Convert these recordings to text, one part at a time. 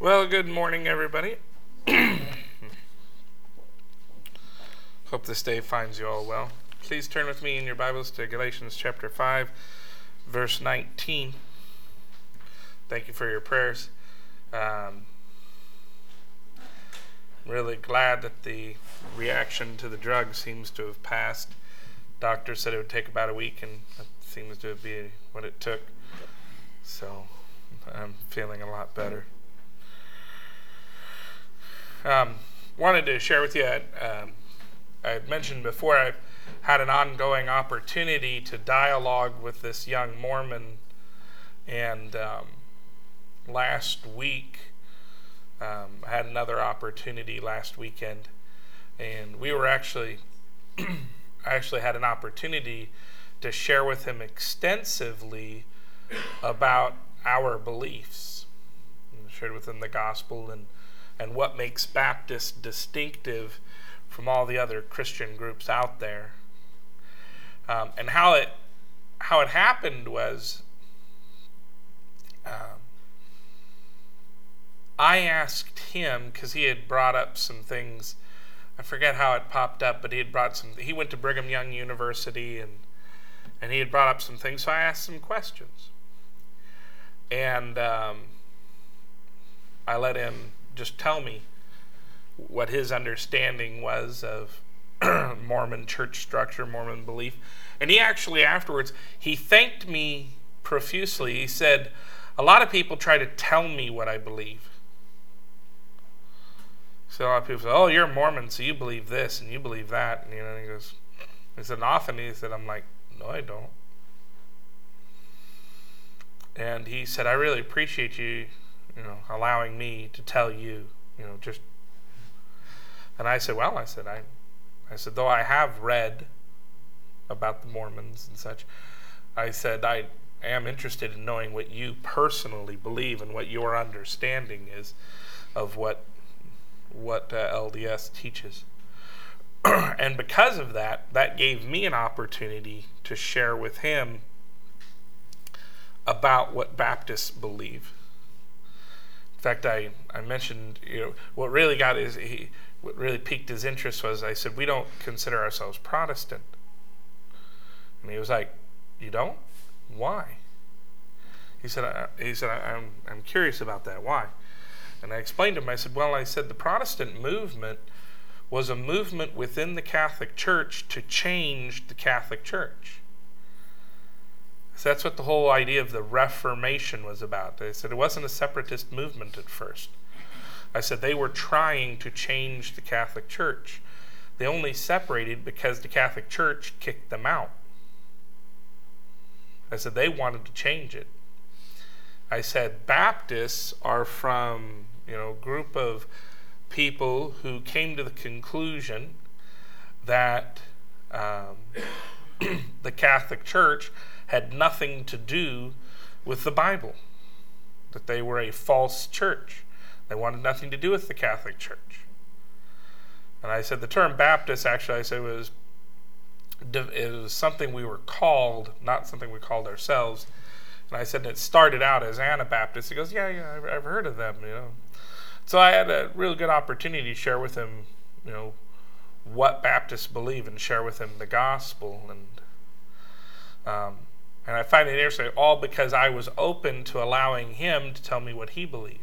Well, good morning, everybody. Hope this day finds you all well. Please turn with me in your Bibles to Galatians chapter 5, verse 19. Thank you for your prayers. I'm really glad that the reaction to the drug seems to have passed. Doctor said it would take about a week, and that seems to be what it took. So I'm feeling a lot better. Wanted to share with you, I had mentioned before, I've had an ongoing opportunity to dialogue with this young Mormon, and last week I had another opportunity last weekend, and we were actually, I actually had an opportunity to share with him extensively about our beliefs. I shared with him the gospel and what makes Baptists distinctive from all the other Christian groups out there. And how it happened was, I asked him, because he had brought up some things, I forget how it popped up, but he went to Brigham Young University, and he had brought up some things, so I asked some questions. And I let him just tell me what his understanding was of Mormon church structure, Mormon belief. And he actually afterwards, he thanked me profusely. He said, a lot of people try to tell me what I believe. So a lot of people say, oh, you're a Mormon, so you believe this and you believe that. And, he goes, he said, and often he said, I'm like, no, I don't. And he said, I really appreciate you, allowing me to tell you, just. And I said, well, I said, though I have read about the Mormons and such, I said, I am interested in knowing what you personally believe and what your understanding is of what LDS teaches. And because of that gave me an opportunity to share with him about what Baptists believe. In fact, I mentioned, what really piqued his interest was, I said, we don't consider ourselves Protestant. And he was like, you don't? Why? He said, I'm curious about that. Why? And I explained to him, I said, the Protestant movement was a movement within the Catholic Church to change the Catholic Church. So that's what the whole idea of the Reformation was about. They said it wasn't a separatist movement at first. I said they were trying to change the Catholic Church. They only separated because the Catholic Church kicked them out. I said they wanted to change it. I said Baptists are from, a group of people who came to the conclusion that the Catholic Church had nothing to do with the Bible, that they were a false church. They wanted nothing to do with the Catholic Church. And I said the term Baptist, actually, I said it was something we were called, not something we called ourselves. And I said it started out as Anabaptist. He goes, yeah, I've heard of them, So I had a really good opportunity to share with him, what Baptists believe and share with him the gospel. And I find it interesting, all because I was open to allowing him to tell me what he believed.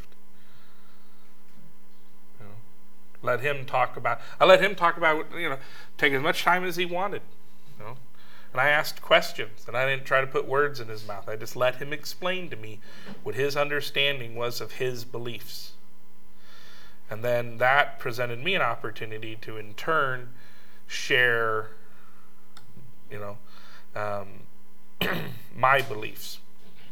I let him talk about, take as much time as he wanted. And I asked questions, and I didn't try to put words in his mouth. I just let him explain to me what his understanding was of his beliefs. And then that presented me an opportunity to, in turn, share, my beliefs.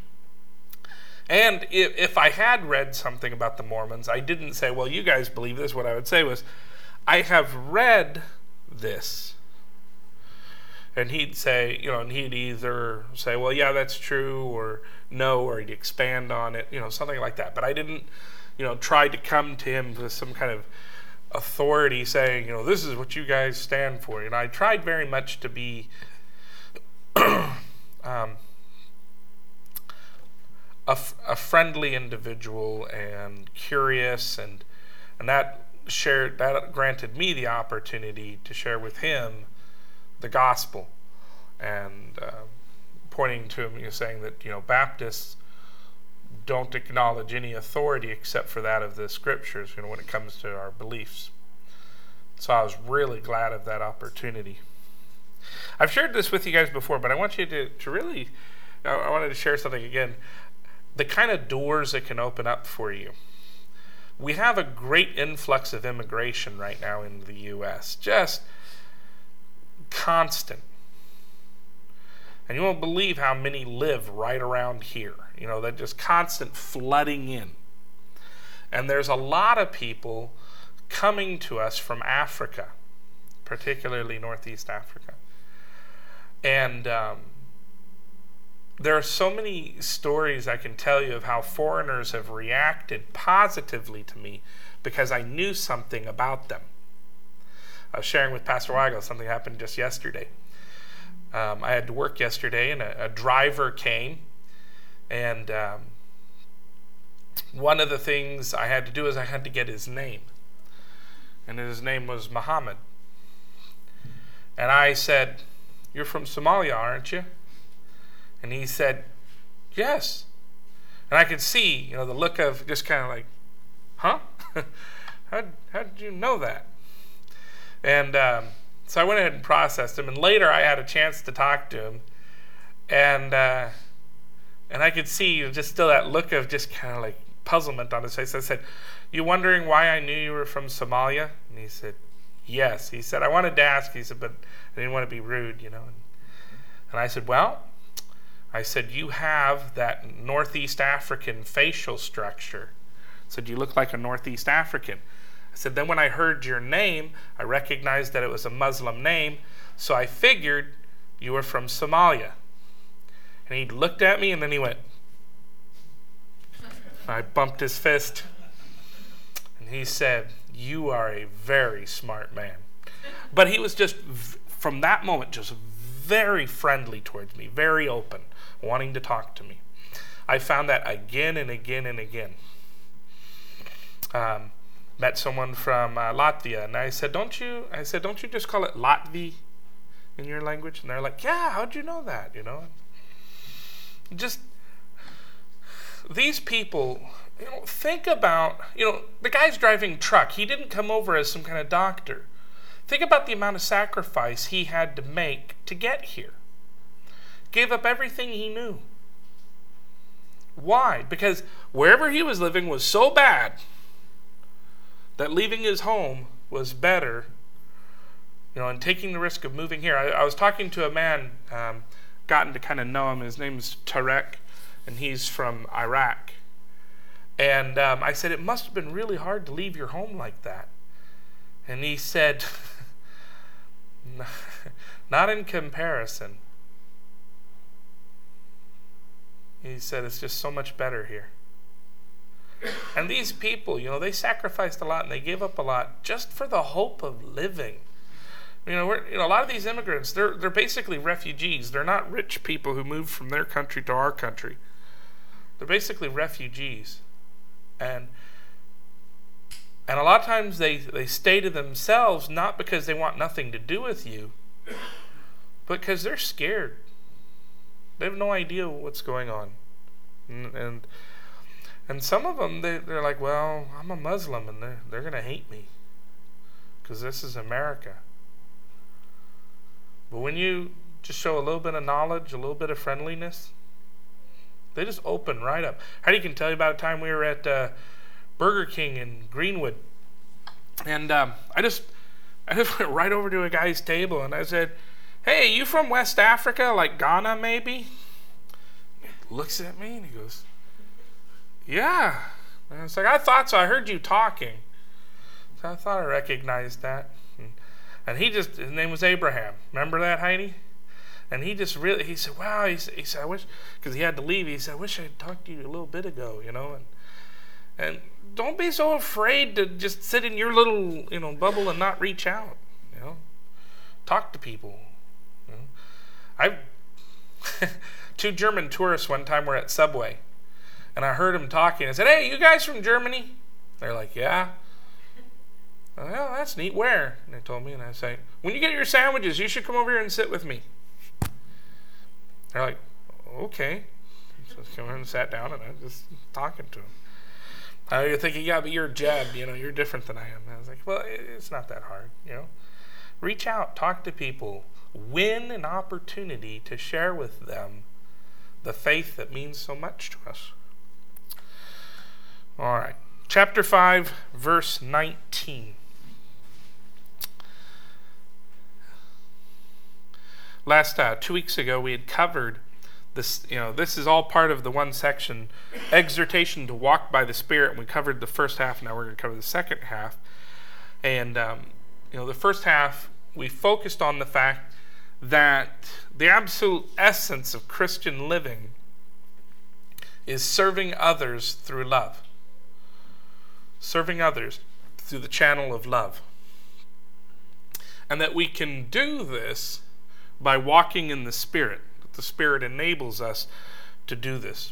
And if I had read something about the Mormons, I didn't say, well, you guys believe this. What I would say was, I have read this. And he'd say, and he'd either say, well, yeah, that's true, or no, or he'd expand on it, something like that. But I didn't, try to come to him with some kind of authority saying, this is what you guys stand for. I tried very much to be a friendly individual and curious, and that granted me the opportunity to share with him the gospel, and pointing to him, saying that Baptists don't acknowledge any authority except for that of the scriptures, when it comes to our beliefs. So I was really glad of that opportunity. I've shared this with you guys before, but I want you to really, I wanted to share something again. The kind of doors it can open up for you. We have a great influx of immigration right now in the U.S., just constant. And you won't believe how many live right around here. That just constant flooding in. And there's a lot of people coming to us from Africa, particularly Northeast Africa. And there are so many stories I can tell you of how foreigners have reacted positively to me because I knew something about them. I was sharing with Pastor Weigel something happened just yesterday. I had to work yesterday, and a driver came, and one of the things I had to do is I had to get his name. And his name was Muhammad. And I said, "You're from Somalia, aren't you?" And he said, "Yes." And I could see, the look of just kind of like, "Huh? How did you know that?" And so I went ahead and processed him. And later I had a chance to talk to him. And I could see just still that look of just kind of like puzzlement on his face. I said, "You wondering why I knew you were from Somalia?" And he said, "Yes." He said, "I wanted to ask," he said, "but I didn't want to be rude, And I said, "Well," I said, "you have that Northeast African facial structure." I said, "You look like a Northeast African." I said, "Then when I heard your name, I recognized that it was a Muslim name, so I figured you were from Somalia." And he looked at me, and then he went. I bumped his fist. And he said, "You are a very smart man." But he was just, from that moment, just very friendly towards me, very open, wanting to talk to me. I found that again and again and again. Met someone from Latvia, and I said, don't you just call it Latvi in your language?" And they're like, "Yeah, how'd you know that?" Just these people, think about, the guy's driving truck. He didn't come over as some kind of doctor. Think about the amount of sacrifice he had to make to get here. Gave up everything he knew. Why? Because wherever he was living was so bad that leaving his home was better, and taking the risk of moving here. I was talking to a man, gotten to kind of know him. His name is Tarek, and he's from Iraq. And I said, "It must have been really hard to leave your home like that." And he said, "Not in comparison." He said, "It's just so much better here." And these people, they sacrificed a lot and they gave up a lot just for the hope of living. A lot of these immigrants, they're basically refugees. They're not rich people who moved from their country to our country. They're basically refugees. And a lot of times they stay to themselves, not because they want nothing to do with you, but because they're scared. They have no idea what's going on. And some of them, they're like, "Well, I'm a Muslim, and they're going to hate me because this is America." But when you just show a little bit of knowledge, a little bit of friendliness, they just open right up. Heidi can tell you about a time we were at Burger King in Greenwood. And I just went right over to a guy's table, and I said, "Hey, you from West Africa, like Ghana maybe?" He looks at me, and he goes, "Yeah." And it's like, "I thought so. I heard you talking." So I thought I recognized that. And his name was Abraham. Remember that, Heidi? And he said, "Wow." He said, "I wish," because he had to leave. He said, "I wish I had talked to you a little bit ago, And don't be so afraid to just sit in your little, bubble and not reach out, Talk to people. Two German tourists one time were at Subway. And I heard them talking. I said, "Hey, you guys from Germany?" They're like, "Yeah." "Well, that's neat. Where?" And they told me, and I say, "When you get your sandwiches, you should come over here and sit with me." They're like, "Okay." So I came over and sat down, and I was just talking to them. You're thinking, "Yeah, but you're Jed, you're different than I am." And I was like, "Well, it's not that hard, Reach out, talk to people, win an opportunity to share with them the faith that means so much to us." All right. Chapter 5, verse 19. Last 2 weeks ago, we had covered this. This is all part of the one section, exhortation to walk by the Spirit. And we covered the first half. Now we're going to cover the second half. And the first half, we focused on the fact that the absolute essence of Christian living is serving others through love. Serving others through the channel of love. And that we can do this by walking in the Spirit. The Spirit enables us to do this.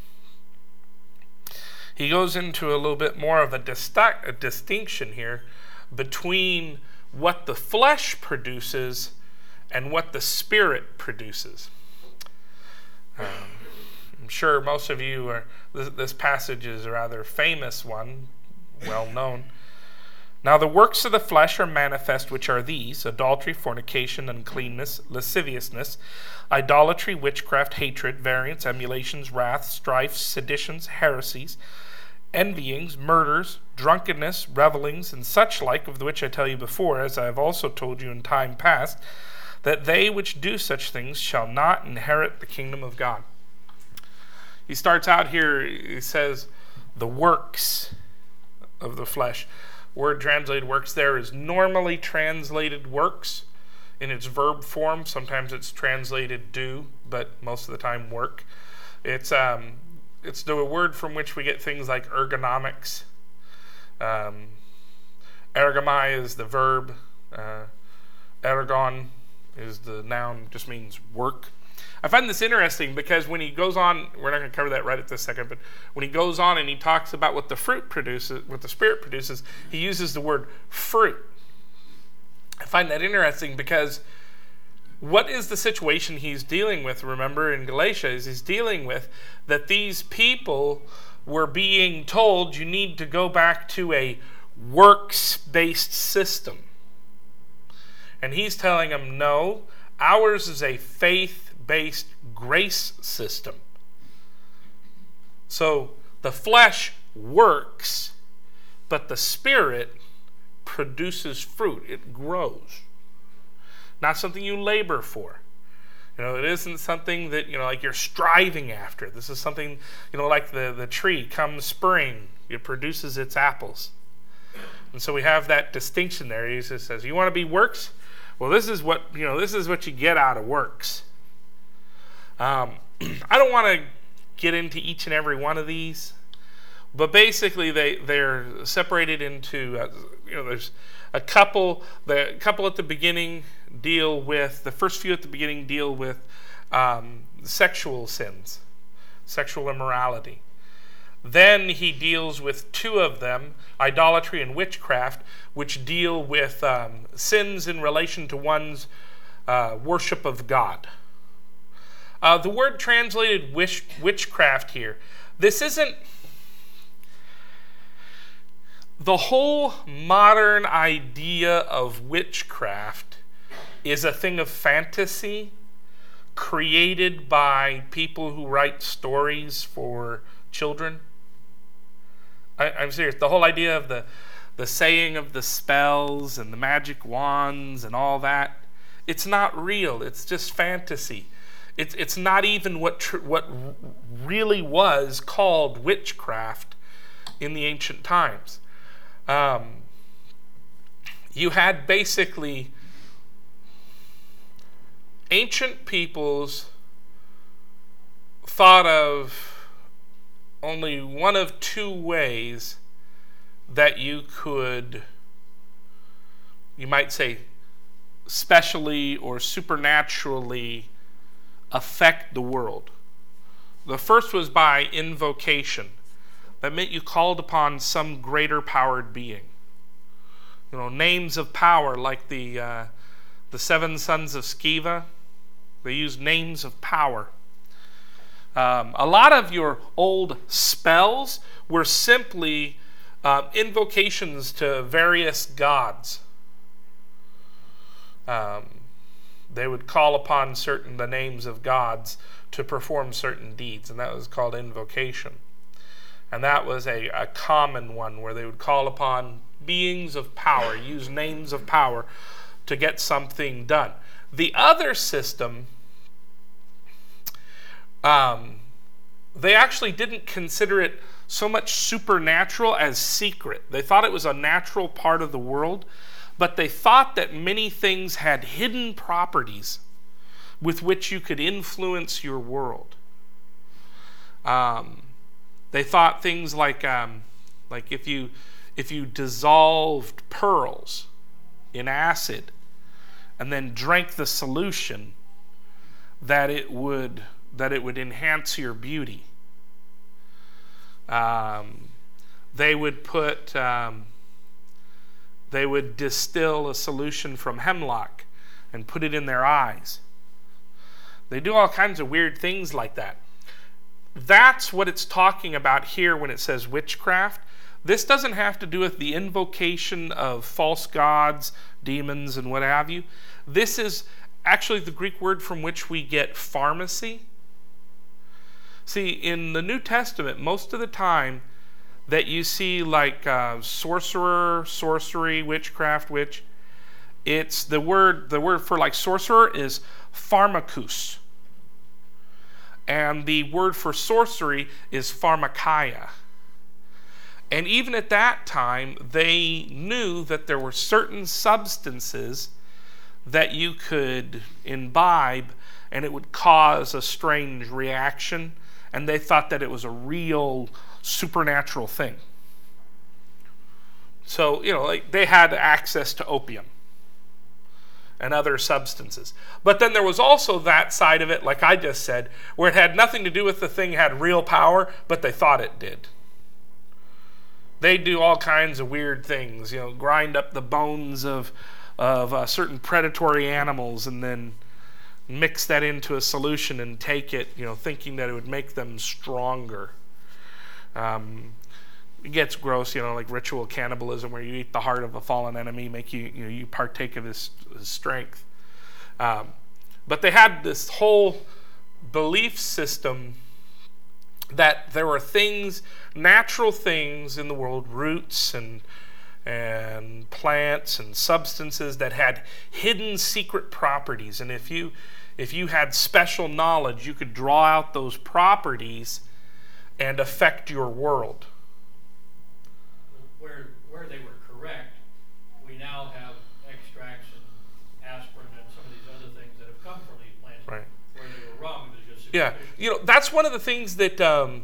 He goes into a little bit more of a distinction here between what the flesh produces and what the Spirit produces. I'm sure most of you are. This passage is a rather famous one, well known. "Now the works of the flesh are manifest, which are these: adultery, fornication, uncleanness, lasciviousness, idolatry, witchcraft, hatred, variance, emulations, wrath, strife, seditions, heresies, envyings, murders, drunkenness, revellings, and such like, of the which I tell you before, as I have also told you in time past, that they which do such things shall not inherit the kingdom of God." He starts out here, he says, the works of the flesh. Word translated works there is normally translated works in its verb form. Sometimes it's translated do, but most of the time work. It's the word from which we get things like ergonomics. Ergomai is the verb. Ergon is the noun, just means work. I find this interesting because when he goes on, we're not going to cover that right at this second, but when he goes on and he talks about what the fruit produces, what the Spirit produces, he uses the word fruit. I find that interesting because what is the situation he's dealing with? Remember in Galatia, is he's dealing with that these people were being told you need to go back to a works-based system. And he's telling them, no, ours is a faith-based grace system. So the flesh works, but the Spirit produces fruit. It grows. Not something you labor for. It isn't something that, like you're striving after. This is something, like the tree, come spring, it produces its apples. And so we have that distinction there. He just says, you want to be works? Well, this is what you get out of works. I don't want to get into each and every one of these, but basically they're separated into, there's a couple. The couple at the beginning deal with, the first few at the beginning deal with sexual sins, sexual immorality. Then he deals with two of them, idolatry and witchcraft, which deal with sins in relation to one's worship of God. The word translated witchcraft here, this isn't the whole modern idea of witchcraft is a thing of fantasy created by people who write stories for children. I'm serious. The whole idea of the saying of the spells and the magic wands and all that, it's not real. It's just fantasy. It's not even what really was called witchcraft in the ancient times. You had basically ancient peoples thought of only one of two ways that you could, you might say, specially or supernaturally affect the world. The first was by invocation. That meant you called upon some greater powered being. Names of power like the 7 sons of Sceva. They used names of power. A lot of your old spells were simply invocations to various gods. They would call upon the names of gods to perform certain deeds, and that was called invocation. And that was a common one where they would call upon beings of power, use names of power to get something done. The other system, they actually didn't consider it so much supernatural as secret. They thought it was a natural part of the world, but they thought that many things had hidden properties with which you could influence your world. They thought things like if you dissolved pearls in acid and then drank the solution, that it would enhance your beauty. They would distill a solution from hemlock and put it in their eyes. They do all kinds of weird things like that. That's what it's talking about here when it says witchcraft. This doesn't have to do with the invocation of false gods, demons, and what have you. This is actually the Greek word from which we get pharmacy. See, in the New Testament, most of the time that you see like sorcerer, sorcery, witchcraft, witch, it's the word for like sorcerer is pharmakus. And the word for sorcery is pharmakia. And even at that time, they knew that there were certain substances that you could imbibe and it would cause a strange reaction. And they thought that it was a real supernatural thing. So, they had access to opium and other substances. But then there was also that side of it, like I just said, where it had nothing to do with the thing had real power, but they thought it did. They do all kinds of weird things, grind up the bones of certain predatory animals and then mix that into a solution and take it, thinking that it would make them stronger. It gets gross, like ritual cannibalism where you eat the heart of a fallen enemy, make you partake of his strength. But they had this whole belief system that there were things, natural things in the world, roots and plants and substances that had hidden secret properties. And if you had special knowledge, you could draw out those properties and affect your world. Where they were correct, we now have extracts and aspirin and some of these other things that have come from these plants. Right. Where they were wrong, it was just Yeah, that's one of the things that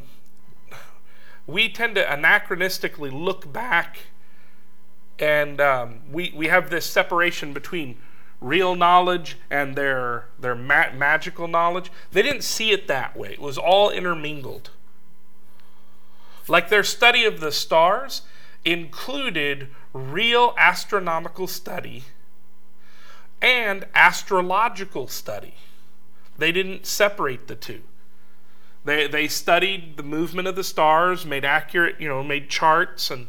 we tend to anachronistically look back, and we have this separation between real knowledge and their magical knowledge. They didn't see it that way. It was all intermingled. Like their study of the stars included real astronomical study and astrological study. They didn't separate the two. They studied the movement of the stars, made accurate, made charts and,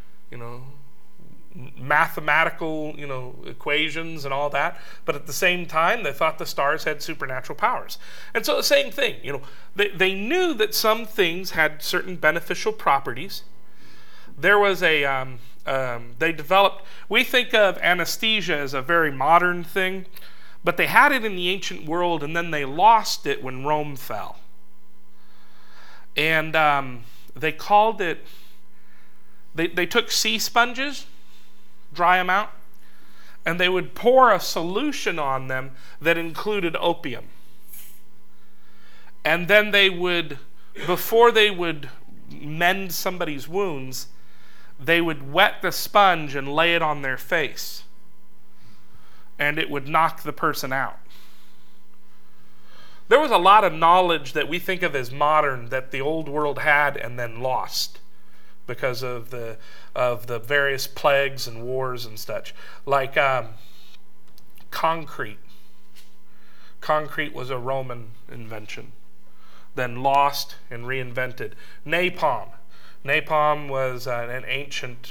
mathematical, equations and all that. But at the same time, they thought the stars had supernatural powers. And so the same thing, they knew that some things had certain beneficial properties. There was they developed, we think of anesthesia as a very modern thing, but they had it in the ancient world and then they lost it when Rome fell. And they called it, they took sea sponges, dry them out, and they would pour a solution on them that included opium. And then they would, before they would mend somebody's wounds, they would wet the sponge and lay it on their face. And it would knock the person out. there was a lot of knowledge that we think of as modern that the old world had and then lost because of the various plagues and wars and such. Like concrete. Concrete was a Roman invention, then lost and reinvented. Napalm. Napalm was an ancient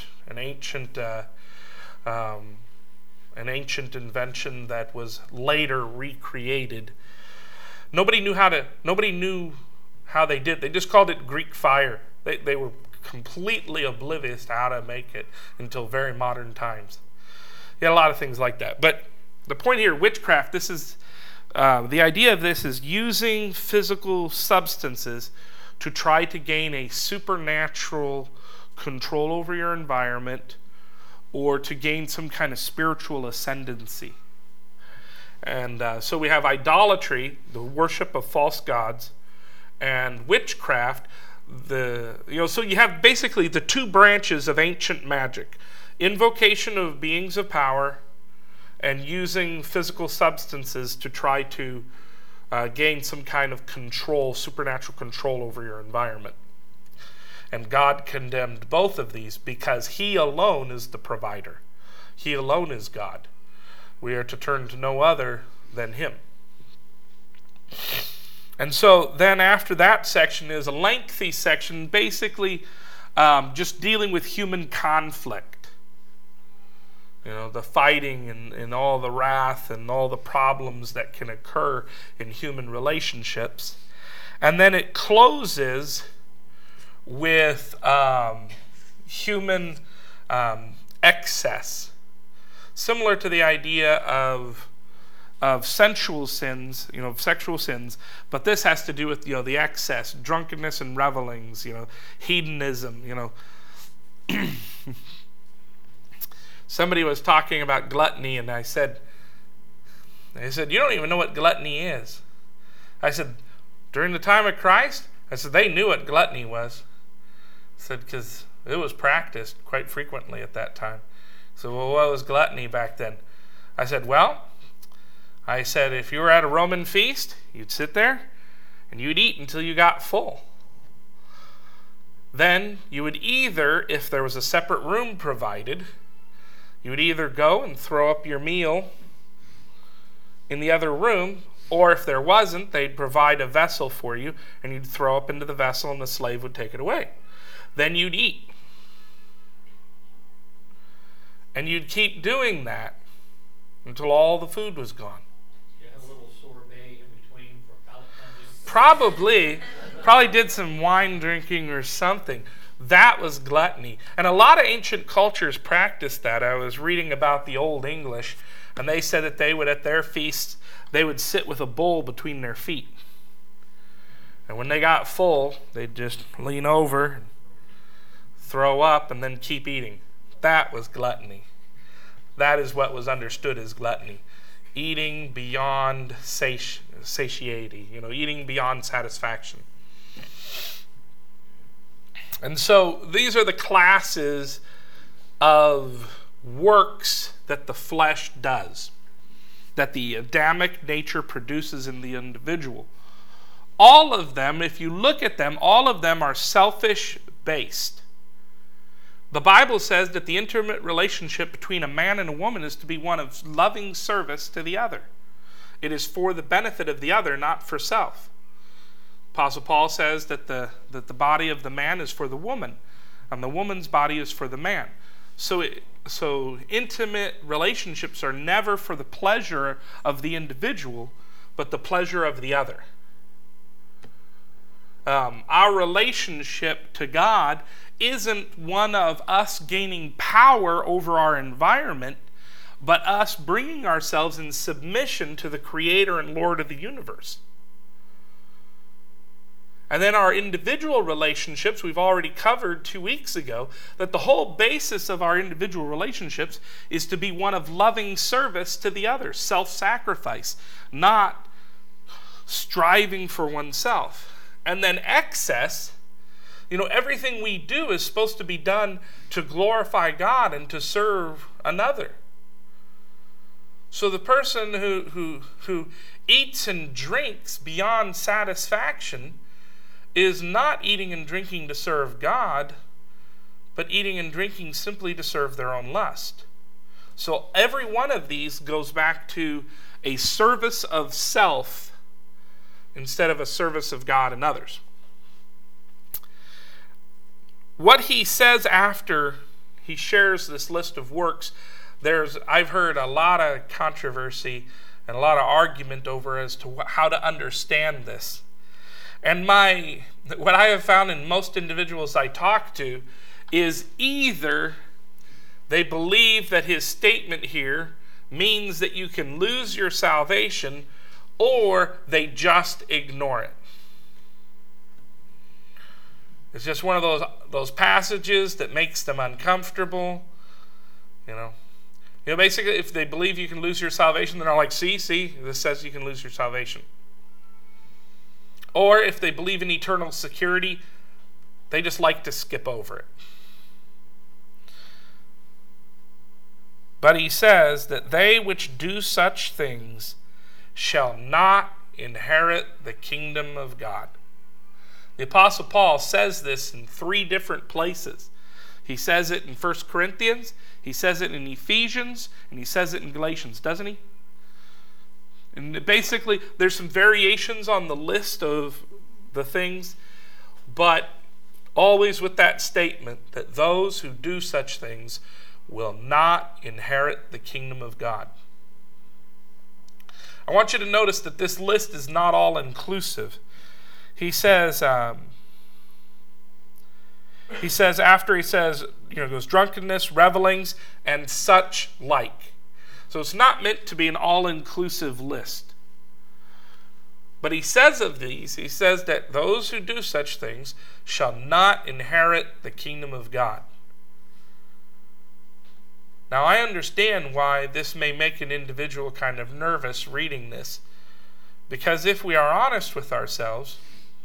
invention that was later recreated. Nobody knew how they did. They just called it Greek fire. They were completely oblivious to how to make it until very modern times. You had a lot of things like that. But the point here, witchcraft, this is the idea of this is using physical substances to try to gain a supernatural control over your environment or to gain some kind of spiritual ascendancy. And so we have idolatry, the worship of false gods, and witchcraft. So you have basically the two branches of ancient magic: invocation of beings of power, and using physical substances to try to gain some kind of control, supernatural control over your environment. And God condemned both of these because He alone is the provider. He alone is God. We are to turn to no other than Him. And so then after that section is a lengthy section, basically just dealing with human conflict. The fighting and all the wrath and all the problems that can occur in human relationships. And then it closes with human excess. Similar to the idea of sensual sins, sexual sins, but this has to do with, the excess, drunkenness and revelings, hedonism, Somebody was talking about gluttony, and they said, you don't even know what gluttony is. I said, during the time of Christ, they knew what gluttony was. I said, because it was practiced quite frequently at that time. So, well, what was gluttony back then? I said, if you were at a Roman feast, you'd sit there and you'd eat until you got full. Then you would either, if there was a separate room provided, you would either go and throw up your meal in the other room, or if there wasn't, they'd provide a vessel for you, and you'd throw up into the vessel and the slave would take it away. Then you'd eat. And you'd keep doing that until all the food was gone. You had a little sorbet in between for palate cleansing? Probably did some wine drinking or something. That was gluttony. And a lot of ancient cultures practiced that. I was reading about the Old English, and they said that they would, at their feasts, they would sit with a bowl between their feet. And when they got full, they'd just lean over, throw up, and then keep eating. That was gluttony. That is what was understood as gluttony. Eating beyond satiety, eating beyond satisfaction. And so these are the classes of works that the flesh does, that the Adamic nature produces in the individual. All of them, if you look at them, all of them are selfish-based. The Bible says that the intimate relationship between a man and a woman is to be one of loving service to the other. It is for the benefit of the other, not for self. Apostle Paul says that the body of the man is for the woman, and the woman's body is for the man. So intimate relationships are never for the pleasure of the individual, but the pleasure of the other. Our relationship to God isn't one of us gaining power over our environment, but us bringing ourselves in submission to the Creator and Lord of the universe. And then our individual relationships, we've already covered 2 weeks ago, that the whole basis of our individual relationships is to be one of loving service to the other, self-sacrifice, not striving for oneself. And then excess, everything we do is supposed to be done to glorify God and to serve another. So the person who eats and drinks beyond satisfaction is not eating and drinking to serve God, but eating and drinking simply to serve their own lust. So every one of these goes back to a service of self instead of a service of God and others. What he says after he shares this list of works, I've heard a lot of controversy and a lot of argument over as to how to understand this. And what I have found in most individuals I talk to is either they believe that his statement here means that you can lose your salvation, or they just ignore it. It's just one of those passages that makes them uncomfortable. Basically, if they believe you can lose your salvation, they're like, see, this says you can lose your salvation. Or if they believe in eternal security, they just like to skip over it. But he says that they which do such things shall not inherit the kingdom of God. The Apostle Paul says this in 3 different places. He says it in 1 Corinthians, he says it in Ephesians, and he says it in Galatians, doesn't he? And basically, there's some variations on the list of the things, but always with that statement that those who do such things will not inherit the kingdom of God. I want you to notice that this list is not all inclusive. He says, goes drunkenness, revelings, and such like. So it's not meant to be an all-inclusive list. But he says of these, he says that those who do such things shall not inherit the kingdom of God. Now I understand why this may make an individual kind of nervous reading this, because if we are honest with ourselves,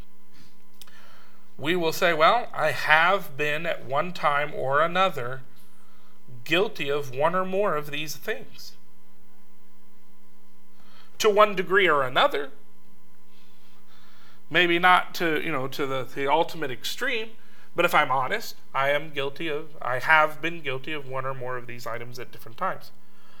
we will say, well, I have been at one time or another guilty of one or more of these things. To one degree or another. Maybe not to the ultimate extreme, but if I'm honest, I have been guilty of one or more of these items at different times.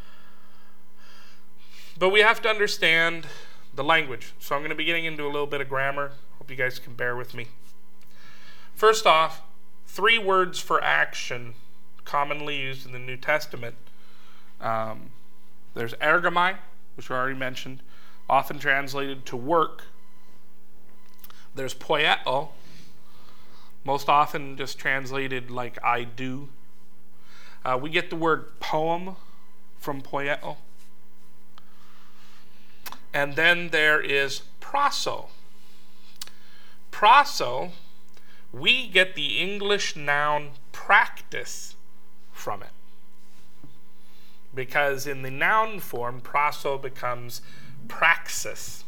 But we have to understand the language. So I'm going to be getting into a little bit of grammar. Hope you guys can bear with me. First off, 3 words for action commonly used in the New Testament. There's ergamai, which we already mentioned, often translated to work. There's poieo, most often just translated like I do. We get the word poem from poieo. And then there is praso. Praso, we get the English noun practice from it. Because in the noun form, praso becomes praxis.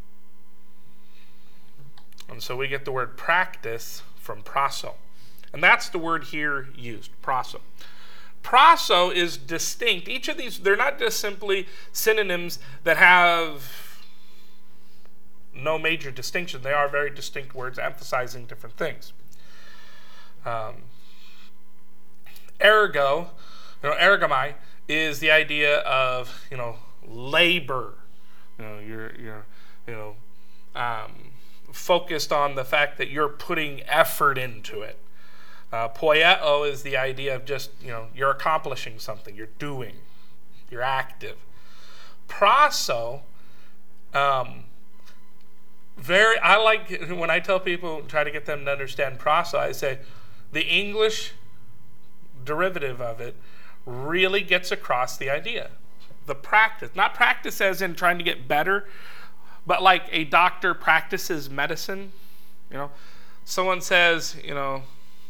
And so we get the word practice from praso. And that's the word here used, praso. Praso is distinct. Each of these, they're not just simply synonyms that have no major distinction. They are very distinct words emphasizing different things. Ergamai is the idea of, labor. You're focused on the fact that you're putting effort into it. Poieo is the idea of just, you're accomplishing something, you're doing, you're active. Praso, I like when I tell people, try to get them to understand praso, I say the English derivative of it really gets across the idea. The practice, not practice as in trying to get better, but like a doctor practices medicine. Someone says, well,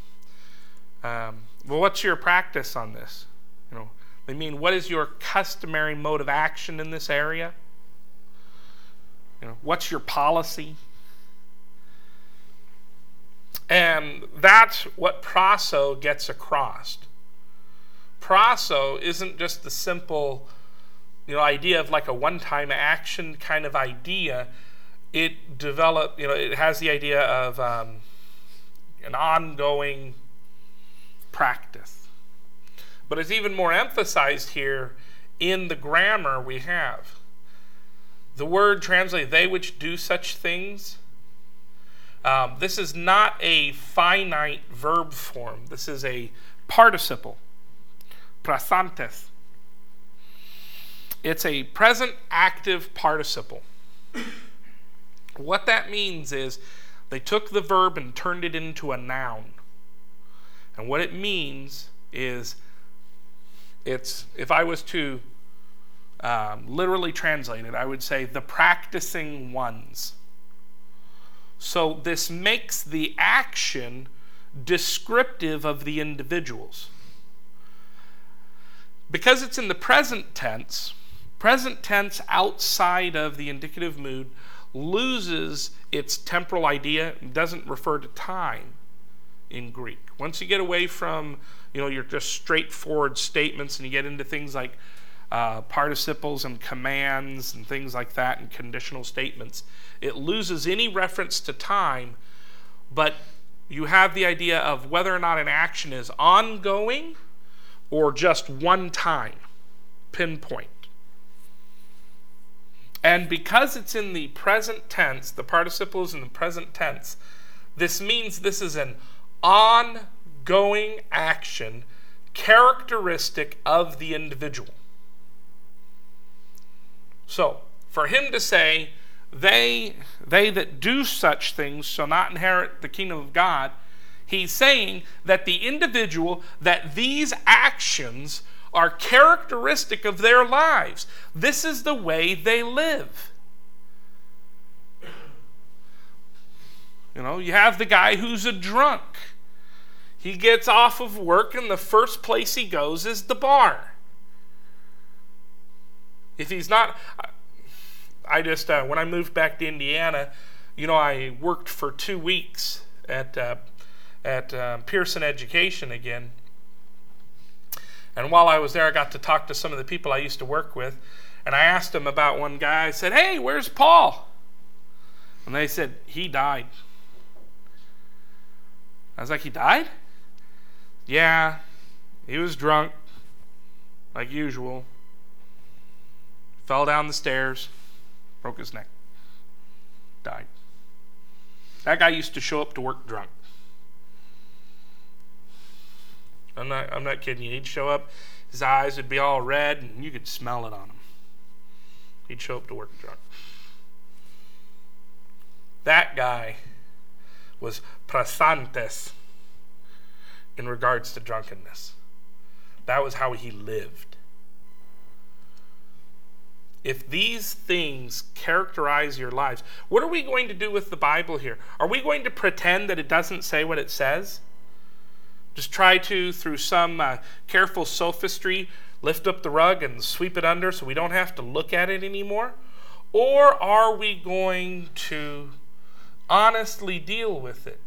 what's your practice on this? They mean, what is your customary mode of action in this area? What's your policy? And that's what praso gets across. Praso isn't just the simple idea of like a one-time action kind of idea. It developed, it has the idea of an ongoing practice. But it's even more emphasized here in the grammar we have. The word translated, they which do such things, this is not a finite verb form. This is a participle, prasantes. It's a present active participle. What that means is they took the verb and turned it into a noun. And what it means is, if I was to literally translate it, I would say the practicing ones. So this makes the action descriptive of the individuals. Because it's in the present tense outside of the indicative mood loses its temporal idea and doesn't refer to time in Greek. Once you get away from, your just straightforward statements and you get into things like participles and commands and things like that and conditional statements, it loses any reference to time, but you have the idea of whether or not an action is ongoing or just one time, pinpoint. And because it's in the present tense, the participle is in the present tense, this means this is an ongoing action characteristic of the individual. So, for him to say, they that do such things shall not inherit the kingdom of God, he's saying that the individual, that these actions are characteristic of their lives. This is the way they live. You have the guy who's a drunk. He gets off of work and the first place he goes is the bar. If he's not... I just, when I moved back to Indiana, I worked for 2 weeks at Pearson Education again. And while I was there, I got to talk to some of the people I used to work with. And I asked them about one guy. I said, "Hey, where's Paul?" And they said, "He died." I was like, "He died?" "Yeah, he was drunk, like usual. Fell down the stairs, broke his neck, died." That guy used to show up to work drunk. I'm not kidding you. He'd show up, his eyes would be all red, and you could smell it on him. He'd show up to work drunk. That guy was prasantes in regards to drunkenness. That was how he lived. If these things characterize your lives, what are we going to do with the Bible here? Are we going to pretend that it doesn't say what it says? Just try to, through some careful sophistry, lift up the rug and sweep it under so we don't have to look at it anymore? Or are we going to honestly deal with it?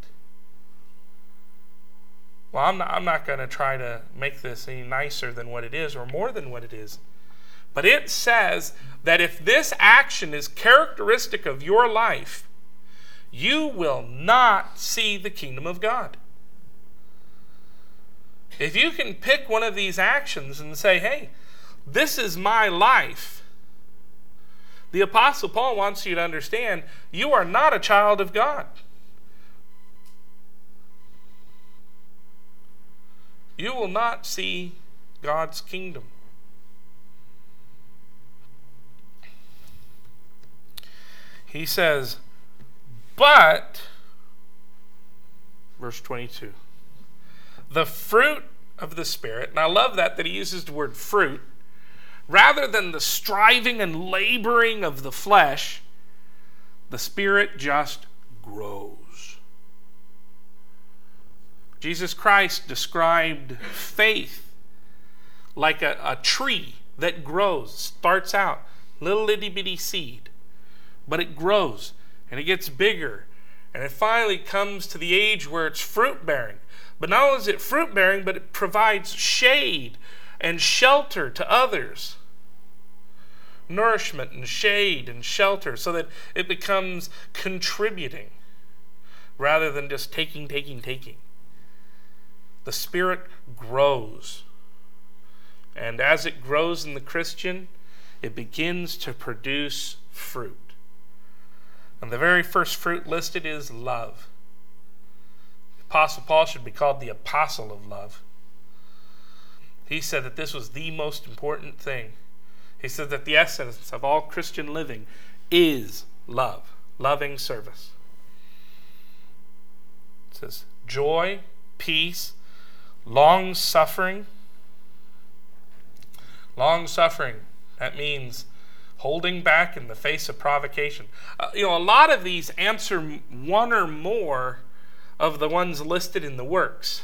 Well, I'm not going to try to make this any nicer than what it is or more than what it is. But it says that if this action is characteristic of your life, you will not see the kingdom of God. If you can pick one of these actions and say, "Hey, this is my life," the Apostle Paul wants you to understand you are not a child of God. You will not see God's kingdom. He says, but, verse 22, the fruit of the Spirit, and I love that he uses the word fruit, rather than the striving and laboring of the flesh, the Spirit just grows. Jesus Christ described faith like a tree that grows, starts out, little itty bitty seed, but it grows and it gets bigger and it finally comes to the age where it's fruit bearing. But not only is it fruit bearing, but it provides shade and shelter to others. nourishment and shade and shelter so that it becomes contributing rather than just taking. The Spirit grows. And as it grows in the Christian, it begins to produce fruit. And the very first fruit listed is love. The Apostle Paul should be called the apostle of love. He said that this was the most important thing. He said that the essence of all Christian living is love, loving service. It says joy, peace, long-suffering. Long-suffering, that means holding back in the face of provocation. A lot of these answer one or more of the ones listed in the works.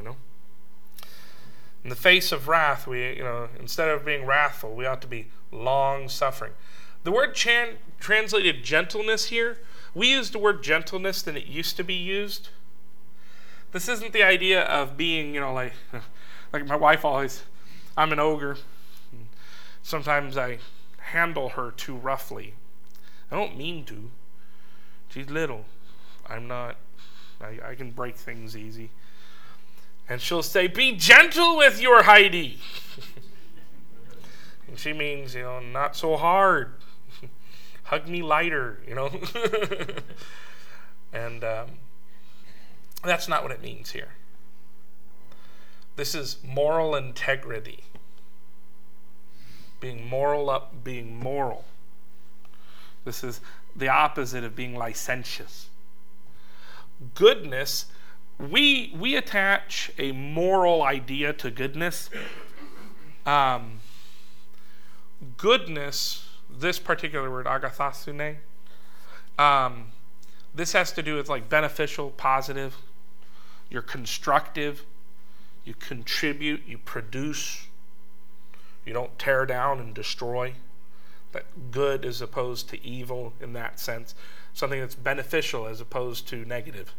In the face of wrath, we, instead of being wrathful, we ought to be long-suffering. The word translated gentleness here, we use the word gentleness than it used to be used. This isn't the idea of being, like my wife always, I'm an ogre. Sometimes I handle her too roughly. I don't mean to. She's little. I'm not. I can break things easy. And she'll say, be gentle with your Heidi. And she means, not so hard. Hug me lighter, And that's not what it means here. This is moral integrity. Being moral. This is the opposite of being licentious. Goodness, we attach a moral idea to goodness. Goodness, this particular word, agathosune, this has to do with like beneficial, positive. You're constructive. You contribute. You produce. You don't tear down and destroy. But good as opposed to evil in that sense. Something that's beneficial as opposed to negative.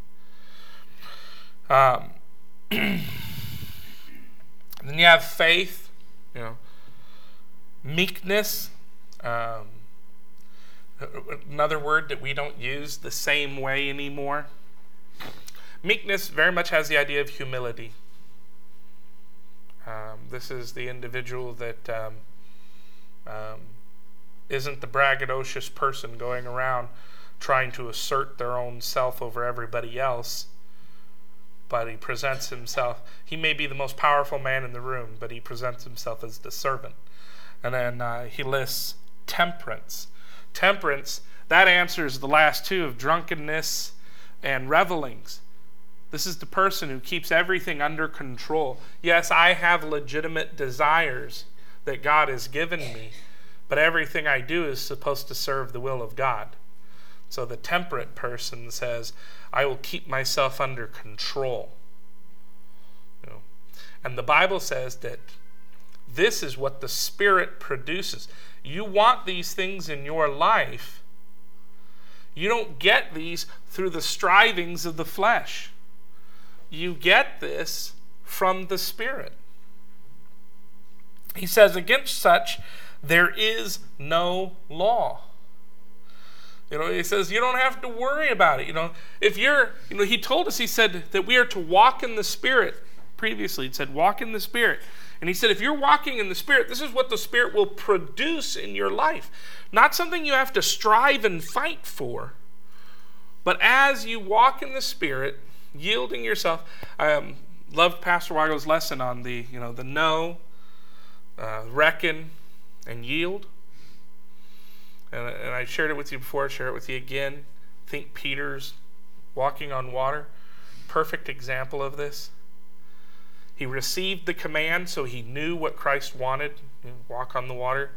And then you have faith, meekness. Another word that we don't use the same way anymore. Meekness very much has the idea of humility. This is the individual that isn't the braggadocious person going around trying to assert their own self over everybody else, but he presents himself. He may be the most powerful man in the room, but he presents himself as the servant. And then he lists temperance. Temperance, that answers the last two of drunkenness and revelings. This is the person who keeps everything under control. Yes, I have legitimate desires that God has given me, but everything I do is supposed to serve the will of God. So the temperate person says, I will keep myself under control. And the Bible says that this is what the Spirit produces. You want these things in your life. You don't get these through the strivings of the flesh. You get this from the Spirit. He says, against such, there is no law. He says, you don't have to worry about it. If you're, he told us, he said that we are to walk in the Spirit. Previously, he said, walk in the Spirit. And he said, if you're walking in the Spirit, this is what the Spirit will produce in your life. Not something you have to strive and fight for. But as you walk in the Spirit, yielding yourself. I loved Pastor Weigel's lesson on the know, reckon, and yield. And I shared it with you before, share it with you again. Think Peter's walking on water. Perfect example of this. He received the command, so he knew what Christ wanted, walk on the water.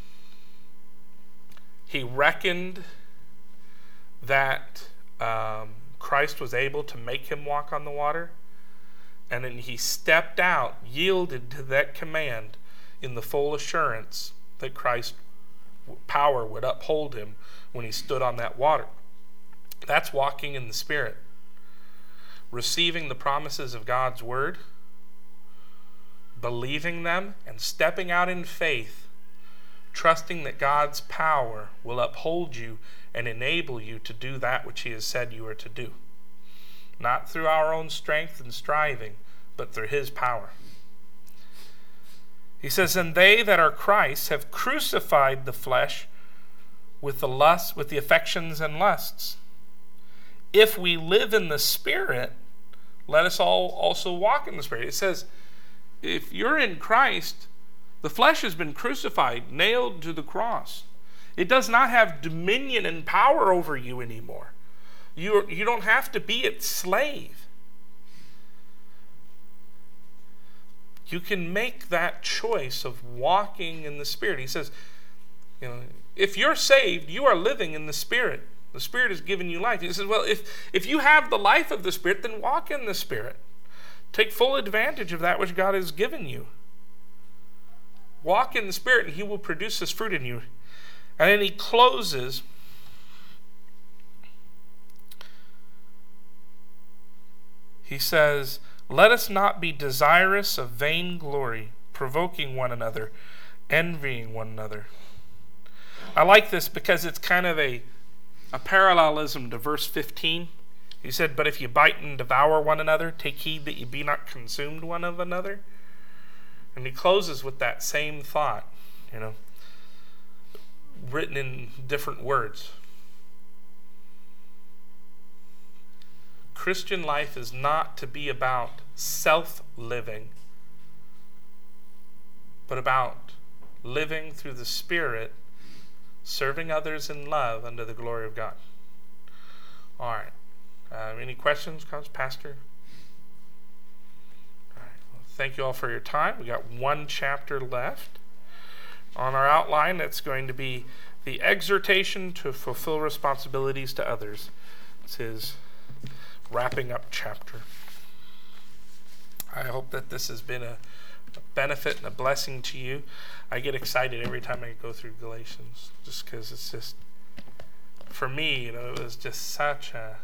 He reckoned that Christ was able to make him walk on the water. And then he stepped out, yielded to that command in the full assurance that Christ's power would uphold him when he stood on that water. That's walking in the Spirit. Receiving the promises of God's Word, believing them, and stepping out in faith trusting that God's power will uphold you and enable you to do that which he has said you are to do. Not through our own strength and striving, but through his power. He says, and they that are Christ have crucified the flesh with the lusts, with the affections and lusts. If we live in the Spirit, let us all also walk in the Spirit. It says, if you're in Christ, the flesh has been crucified, nailed to the cross. It does not have dominion and power over you anymore. You don't have to be its slave. You can make that choice of walking in the Spirit. He says, if you're saved, you are living in the Spirit. The Spirit has given you life. He says, well, if you have the life of the Spirit, then walk in the Spirit. Take full advantage of that which God has given you. Walk in the Spirit, and he will produce his fruit in you. And then he closes. He says, let us not be desirous of vainglory, provoking one another, envying one another. I like this because it's kind of a parallelism to verse 15. He said, but if you bite and devour one another, take heed that you be not consumed one of another. And he closes with that same thought, written in different words. Christian life is not to be about self-living, but about living through the Spirit, serving others in love unto the glory of God. All right. Any questions, Pastor? All right. Well, thank you all for your time. We got one chapter left. On our outline, it's going to be the exhortation to fulfill responsibilities to others. It's his wrapping up chapter. I hope that this has been a benefit and a blessing to you. I get excited every time I go through Galatians, just because it's just, for me, it was just such a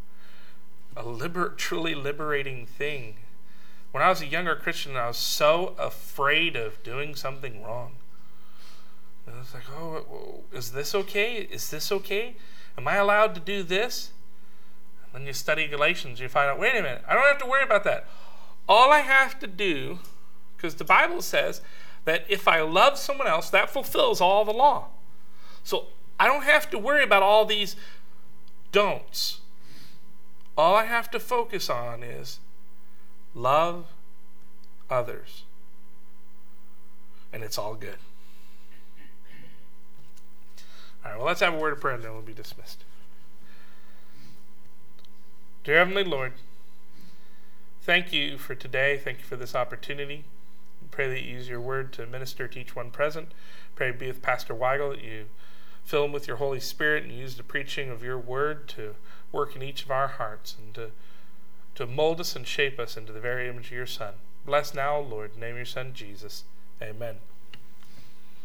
truly liberating thing. When I was a younger Christian, I was so afraid of doing something wrong. And I was like, oh, is this okay? Is this okay? Am I allowed to do this? And then you study Galatians, you find out, wait a minute, I don't have to worry about that. All I have to do, because the Bible says that if I love someone else, that fulfills all the law. So I don't have to worry about all these don'ts. All I have to focus on is love others. And it's all good. All right, well, let's have a word of prayer and then we'll be dismissed. Dear Heavenly Lord, thank you for today. Thank you for this opportunity. I pray that you use your word to minister to each one present. Pray to be with Pastor Weigel, that you fill him with your Holy Spirit and use the preaching of your word to work in each of our hearts and to mold us and shape us into the very image of your Son. Bless now, Lord, in the name of your Son, Jesus. Amen.